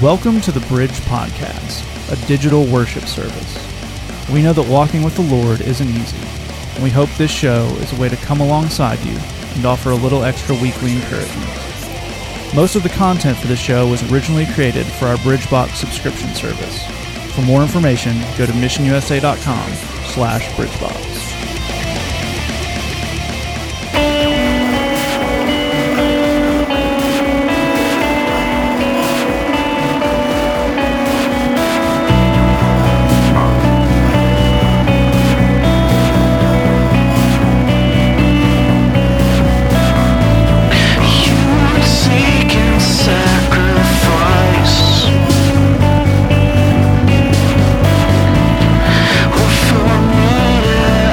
Welcome to the Bridge Podcast, a digital worship service. We know that walking with the Lord isn't easy, and we hope this show is a way to come alongside you and offer a little extra weekly encouragement. Most of the content for the show was originally created for our BridgeBox subscription service. For more information, go to missionusa.com/bridgebox. Sacrifice. For me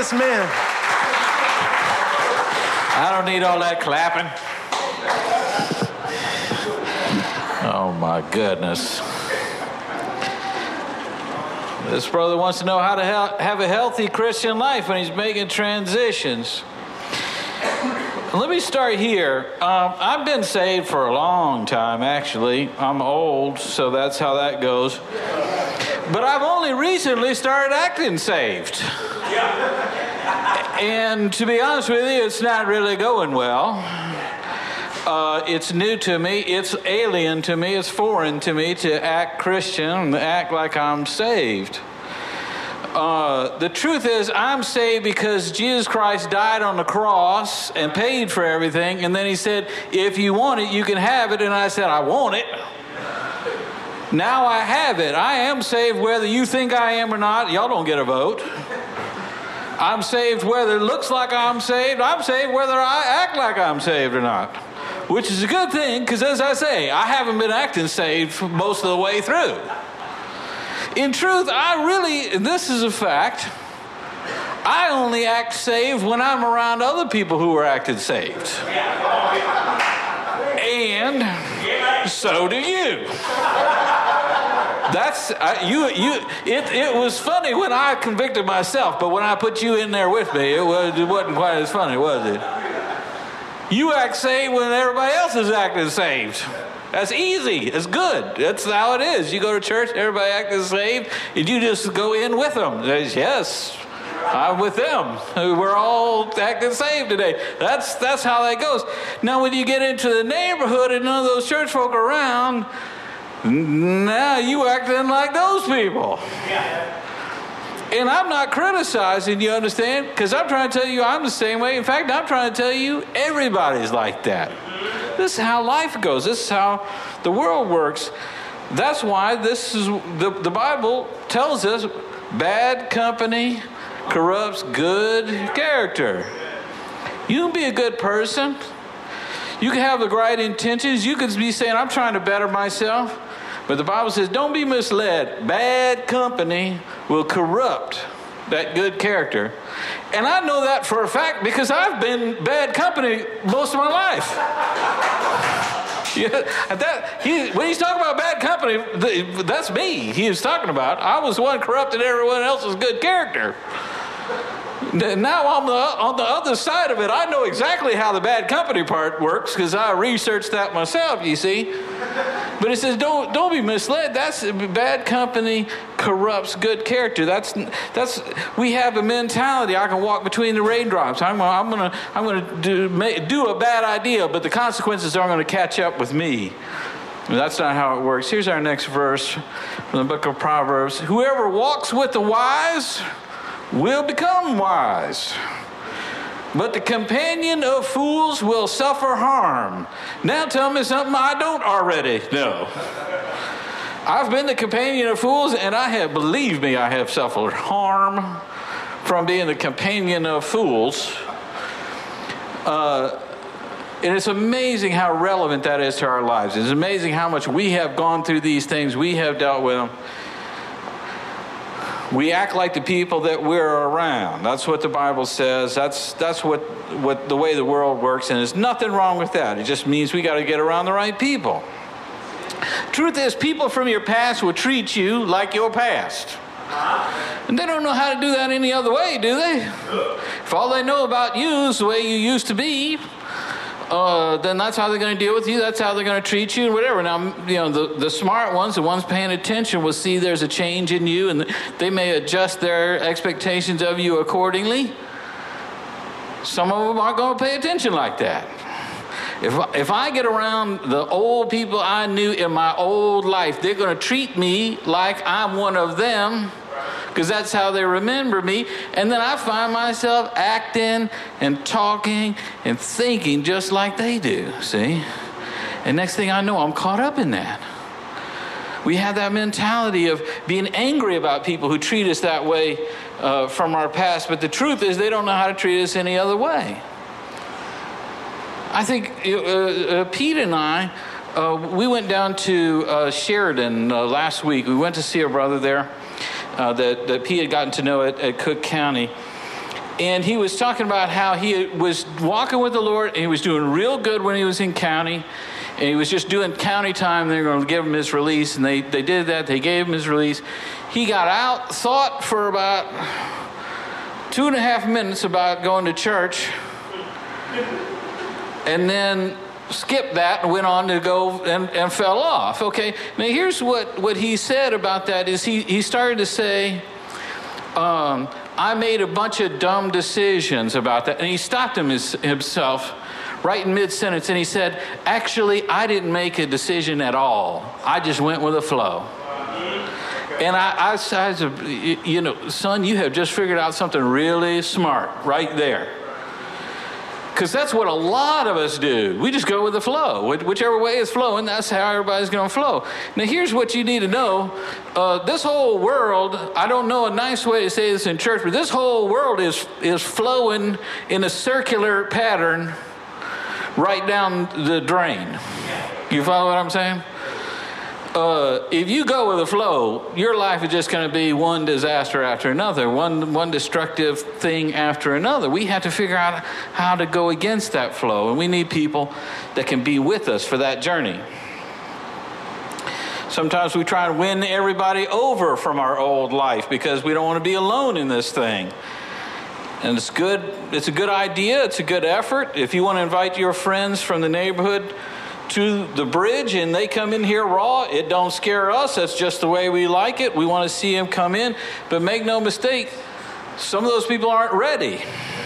Yes, ma'am. I don't need all that clapping. Oh, my goodness. This brother wants to know how to have a healthy Christian life when he's making transitions. Let me start here. I've been saved for a long time, actually. I'm old, so that's how that goes. But I've only recently started acting saved. And to be honest with you, it's not really going well. It's new to me. It's alien to me. It's foreign to me to act Christian, act like I'm saved. The truth is, I'm saved because Jesus Christ died on the cross and paid for everything. And then he said, if you want it, you can have it. And I said, I want it. Now I have it. I am saved whether you think I am or not. Y'all don't get a vote. I'm saved whether it looks like I'm saved. I'm saved whether I act like I'm saved or not. Which is a good thing, because as I say, I haven't been acting saved most of the way through. In truth, this is a fact, I only act saved when I'm around other people who are acting saved. And so do you. It was funny when I convicted myself, but when I put you in there with me, it wasn't quite as funny, was it? You act saved when everybody else is acting saved. That's easy. It's good. That's how it is. You go to church, everybody acting saved, and you just go in with them. Yes, I'm with them. We're all acting saved today. That's how that goes. Now, when you get into the neighborhood and none of those church folk are around, now you acting like those people. And I'm not criticizing, you understand? Because I'm trying to tell you I'm the same way. In fact, I'm trying to tell you everybody's like that. This is how life goes. This is how the world works. That's why this is the Bible tells us bad company corrupts good character. You can be a good person. You can have the right intentions. You could be saying, I'm trying to better myself. But the Bible says, don't be misled. Bad company will corrupt that good character. And I know that for a fact because I've been bad company most of my life. When he's talking about bad company, that's me he is talking about. I was the one corrupting everyone else's good character. Now on the other side of it, I know exactly how the bad company part works because I researched that myself, you see. But it says, don't be misled. That's bad company corrupts good character. That's we have a mentality. I can walk between the raindrops. I'm gonna do a bad idea, but the consequences aren't going to catch up with me. That's not how it works. Here's our next verse from the book of Proverbs. Whoever walks with the wise will become wise, but the companion of fools will suffer harm. Now tell me something I don't already know. I've been the companion of fools, and believe me, I have suffered harm from being the companion of fools. And it's amazing how relevant that is to our lives. It's amazing how much we have gone through these things. We have dealt with them. We act like the people that we're around. That's what the Bible says. That's what the way the world works, and there's nothing wrong with that. It just means we got to get around the right people. Truth is, people from your past will treat you like your past. And they don't know how to do that any other way, do they? If all they know about you is the way you used to be, then that's how they're going to deal with you. That's how they're going to treat you and whatever. Now, the smart ones, the ones paying attention, will see there's a change in you, and they may adjust their expectations of you accordingly. Some of them aren't going to pay attention like that. If I get around the old people I knew in my old life, they're going to treat me like I'm one of them, because that's how they remember me. And then I find myself acting and talking and thinking just like they do, see? And next thing I know, I'm caught up in that. We have that mentality of being angry about people who treat us that way from our past. But the truth is, they don't know how to treat us any other way. I think Pete and I, we went down to Sheridan last week. We went to see a brother there that Pete had gotten to know at Cook County. And he was talking about how he was walking with the Lord, and he was doing real good when he was in county. And he was just doing county time. They were going to give him his release, and they did that. They gave him his release. He got out, thought for about 2.5 minutes about going to church, and then skipped that and went on to go and fell off. Okay, now here's what he said about that is he started to say, I made a bunch of dumb decisions about that. And he stopped himself right in mid-sentence, and he said, actually, I didn't make a decision at all. I just went with the flow. And I said, you know, son, you have just figured out something really smart right there. Because that's what a lot of us do. We just go with the flow. Whichever way is flowing, that's how everybody's going to flow. Now, here's what you need to know. This whole world, I don't know a nice way to say this in church, but this whole world is flowing in a circular pattern right down the drain. You follow what I'm saying? If you go with the flow, your life is just going to be one disaster after another, one destructive thing after another. We have to figure out how to go against that flow, and we need people that can be with us for that journey. Sometimes we try and win everybody over from our old life because we don't want to be alone in this thing. And it's good. It's a good idea. It's a good effort. If you want to invite your friends from the neighborhood to the bridge and they come in here raw, it don't scare us. That's just the way we like it. We want to see them come in. But make no mistake, some of those people aren't ready.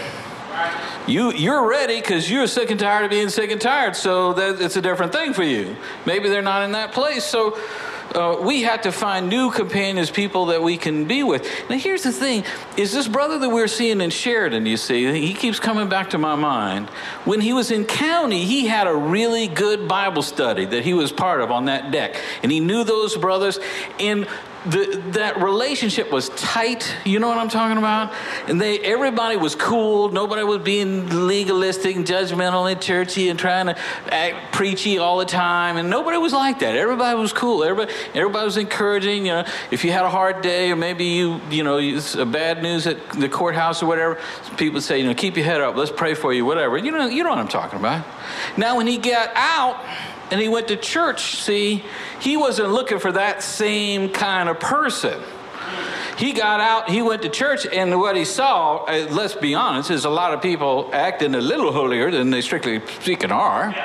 You're ready because you're sick and tired of being sick and tired. So it's a different thing for you. Maybe they're not in that place. So we have to find new companions, people that we can be with. Now, here's the thing, is this brother that we're seeing in Sheridan, you see, he keeps coming back to my mind. When he was in county, he had a really good Bible study that he was part of on that deck. And he knew those brothers, and that relationship was tight. You know what I'm talking about? And everybody was cool. Nobody was being legalistic and judgmental and churchy and trying to act preachy all the time. And nobody was like that. Everybody was cool. Everybody was encouraging. You know, if you had a hard day or maybe you know, bad news at the courthouse or whatever, people would say, you know, keep your head up. Let's pray for you, whatever. You know what I'm talking about. Now, when he got out and he went to church, see, he wasn't looking for that same kind of person. He got out, he went to church, and what he saw, let's be honest, is a lot of people acting a little holier than they strictly speaking are.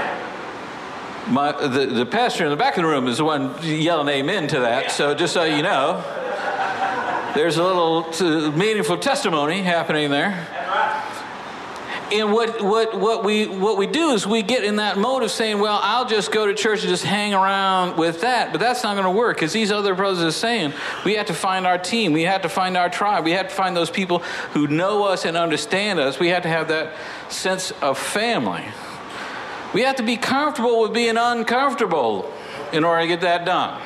The pastor in the back of the room is the one yelling amen to that, so just so you know, there's a little meaningful testimony happening there. And what we do is we get in that mode of saying, well, I'll just go to church and just hang around with that. But that's not going to work, because these other brothers are saying we have to find our team. We have to find our tribe. We have to find those people who know us and understand us. We have to have that sense of family. We have to be comfortable with being uncomfortable in order to get that done.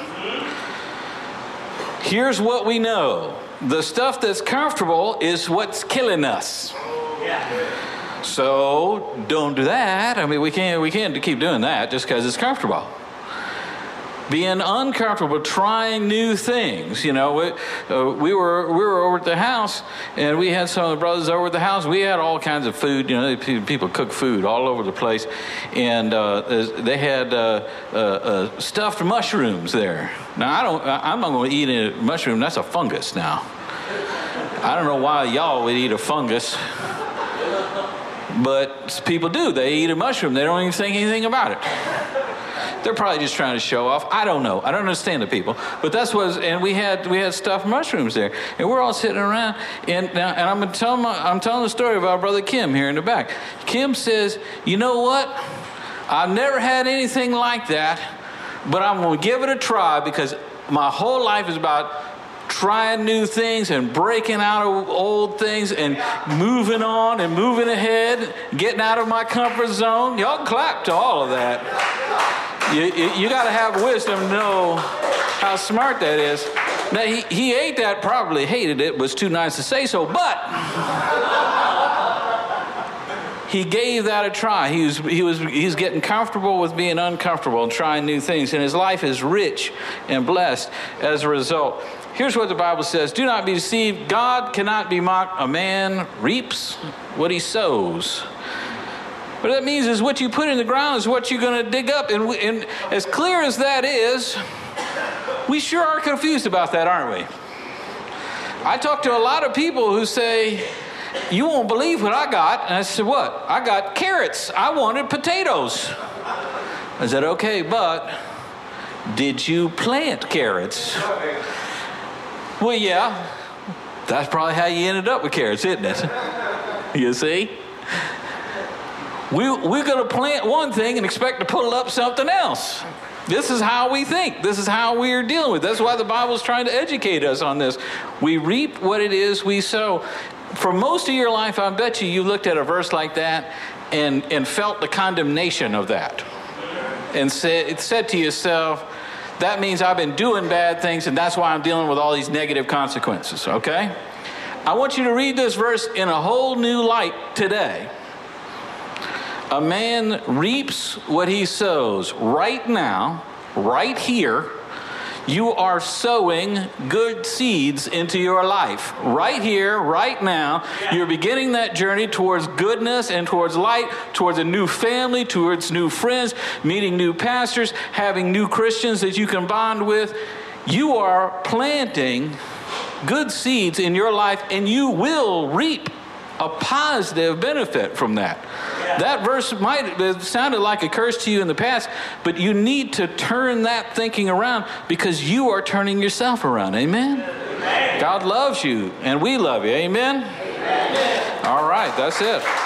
Here's what we know. The stuff that's comfortable is what's killing us. So don't do that. I mean, we can't keep doing that just because it's comfortable. Being uncomfortable, trying new things. You know, we were over at the house, and we had some of the brothers over at the house. We had all kinds of food. You know, people cook food all over the place, and they had stuffed mushrooms there. Now I'm not going to eat a mushroom. That's a fungus. Now, I don't know why y'all would eat a fungus. But people do. They eat a mushroom. They don't even think anything about it. They're probably just trying to show off. I don't know. I don't understand the people. But that's what. And we had stuffed mushrooms there, and we're all sitting around. And I'm telling the story about Brother Kim here in the back. Kim says, "You know what? I've never had anything like that, but I'm going to give it a try because my whole life is about trying new things and breaking out of old things and moving on and moving ahead, getting out of my comfort zone." Y'all clap to all of that. You got to have wisdom to know how smart that is. Now, he ate that, probably hated it, was too nice to say so, but he gave that a try. He's getting comfortable with being uncomfortable and trying new things, and his life is rich and blessed as a result. here's what the Bible says. Do not be deceived. God cannot be mocked. A man reaps what he sows. What that means is what you put in the ground is what you're going to dig up. And as clear as that is, we sure are confused about that, aren't we? I talk to a lot of people who say, you won't believe what I got. And I said, what? I got carrots. I wanted potatoes. I said, okay, but did you plant carrots? Well, yeah. That's probably how you ended up with carrots, isn't it? You see? We're going to plant one thing and expect to pull up something else. This is how we think. This is how we are dealing with it. That's why the Bible is trying to educate us on this. We reap what it is we sow. For most of your life, I bet you looked at a verse like that and felt the condemnation of that. And said to yourself, that means I've been doing bad things and that's why I'm dealing with all these negative consequences, okay? I want you to read this verse in a whole new light today. A man reaps what he sows. Right now, right here, you are sowing good seeds into your life. Right here, right now, you're beginning that journey towards goodness and towards light, towards a new family, towards new friends, meeting new pastors, having new Christians that you can bond with. You are planting good seeds in your life, and you will reap a positive benefit from that. Yeah. That verse might have sounded like a curse to you in the past, but you need to turn that thinking around because you are turning yourself around. Amen? Amen. God loves you, and we love you. Amen? Amen. All right, that's it.